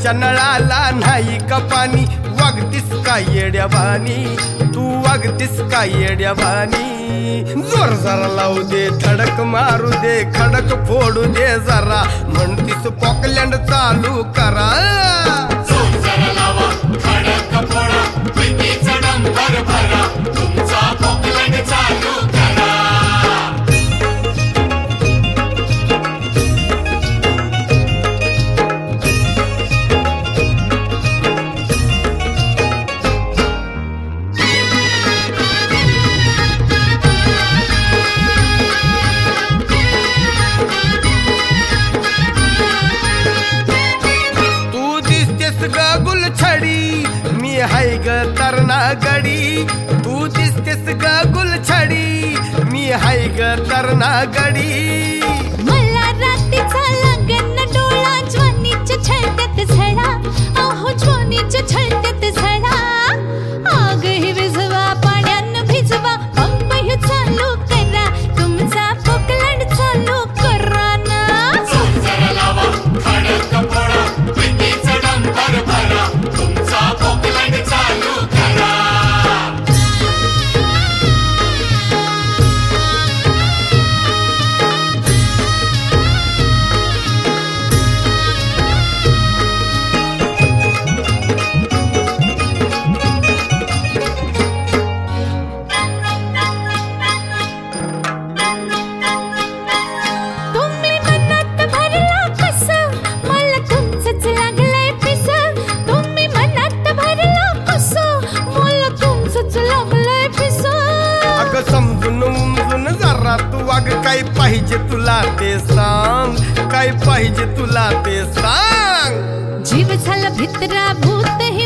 घरच्या नळाला नाही का पाणी, वागतीस का येड्यावानी, तू वागतीस का येड्यावानी. जोर जरा लावू दे, धडक मारू दे, खडक फोडू दे जरा, म्हणतीस पॉकलँड चालू करा. जोर जरा लावा, खडक फोडा, प्रीतीचा डंपर भरा, तुमचा पॉकलँड चालू करा. मी हाय ग तरणा गडी, तू दिसतेस ग गुलछडी, मी हाय ग तरणा गडी. मला रात्रीचा लागेल डोळा, ज्वानीच्या छळत्यात झळा, अहो ज्वानीच्या छळत्यात झळा. आगही विझवा, पाण्यानं भिजवा, पंपही चालू करा, तुमचा पॉकलँड चालू करा ना. जोर जरा लावा, खडक फोडा, प्रीतीचा डंपर भरा, तुमचा पॉकलँड चालू करा. तुम्ही मनात भरला कस, मला तुमचंच लागलंय पिस. तुम्ही मनात भरला कस, मला तुमचंच लागलंय पिस. अग समजून उमजून जरा तू, अग काय पाहिजे तुला ते सांग, काय पाहिजे तुला ते सांग. जीव झाला भित्रा, भूत हे